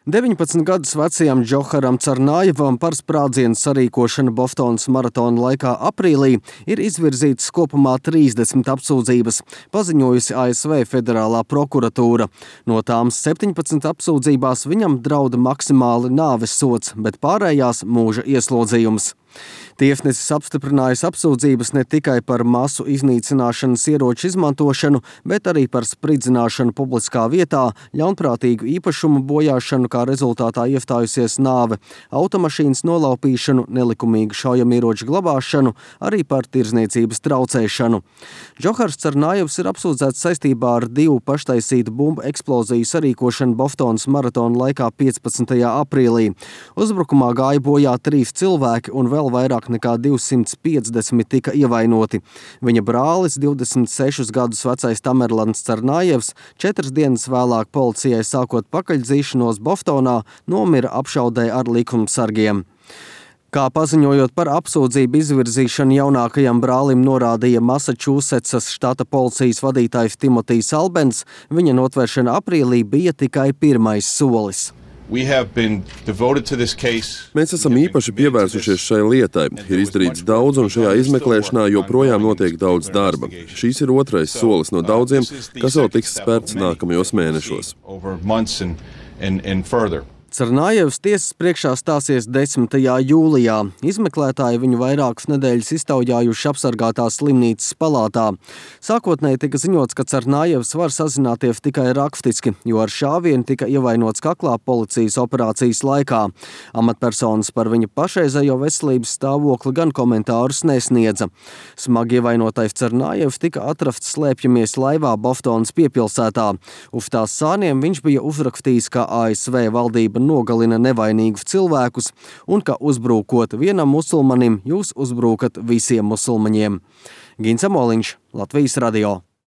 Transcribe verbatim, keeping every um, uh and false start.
deviņpadsmit gadus vecajam Džoharam Carnajevam par sprādzienu sarīkošanu Boftonas maratona laikā aprīlī ir izvirzītas kopumā trīsdesmit apsūdzības, paziņojusi A S V Federālā prokuratūra. No tām septiņpadsmit apsūdzībās viņam drauda maksimāli nāves sods, bet pārējās mūža ieslodzījums. Tiesnesis apstiprinājis apsūdzības ne tikai par masu iznīcināšanas ieroču izmantošanu, bet arī par spridzināšanu publiskā vietā, ļaunprātīgu īpašumu bojāšanu, kā rezultātā iestājusies nāve, automašīnas nolaupīšanu, nelikumīgu šaujamieroču glabāšanu, arī par tirzniecības traucēšanu. Džohars Carnajevs ir apsūdzēts saistībā ar divu paštaisītu bumbu eksploziju sarīkošanu Boftonas maratona laikā piecpadsmitajā aprīlī. Uzbrukumā gāja bojā trīs cilvēki un vēl vairāk nekā divsimt piecdesmit tika ievainoti. Viņa brālis, divdesmit sešus gadus vecais Tamerlans Carnajevs, četras dienas vēlāk policijai sākot pakaļdzīšanos Boftonā, nomira apšaudē ar likumsargiem. Kā paziņojot par apsūdzību izvirzīšanu jaunākajam brālim norādīja Masačūsetsas štata policijas vadītājs Timotijs Albens, viņa notvēršana aprīlī bija tikai pirmais solis. Mēs esam īpaši pievērsušies šai lietai. Ir izdarīts daudz, un šajā izmeklēšanā joprojām notiek daudz darba. Šīs ir otrais solis no daudziem, kas vēl tiks spērts nākamajos mēnešos. Carnajevs tiesas priekšā stāsies desmitajā jūlijā. Izmeklētāji viņu vairākas nedēļas iztaujājuši apsargātās slimnīcas palātā. Sākotnēji tika ziņots, ka Carnajevs var sazināties tikai rakstiski, jo ar šāvienu tika ievainots kaklā policijas operācijas laikā. Amatpersonas par viņa pašreizējo veselības stāvokli gan komentārus nesniedza. Smagi ievainotais Carnajevs tika atrasts slēpjamies laivā Boftonas piepilsētā. Uz tās sāniem viņš bija uzrakstījis, ka A S V valdība nogalina nevainīgus cilvēkus un ka uzbrūkot vienam musulmanim, jūs uzbrūkat visiem musulmaņiem. Gins Amoliņš, Latvijas radio.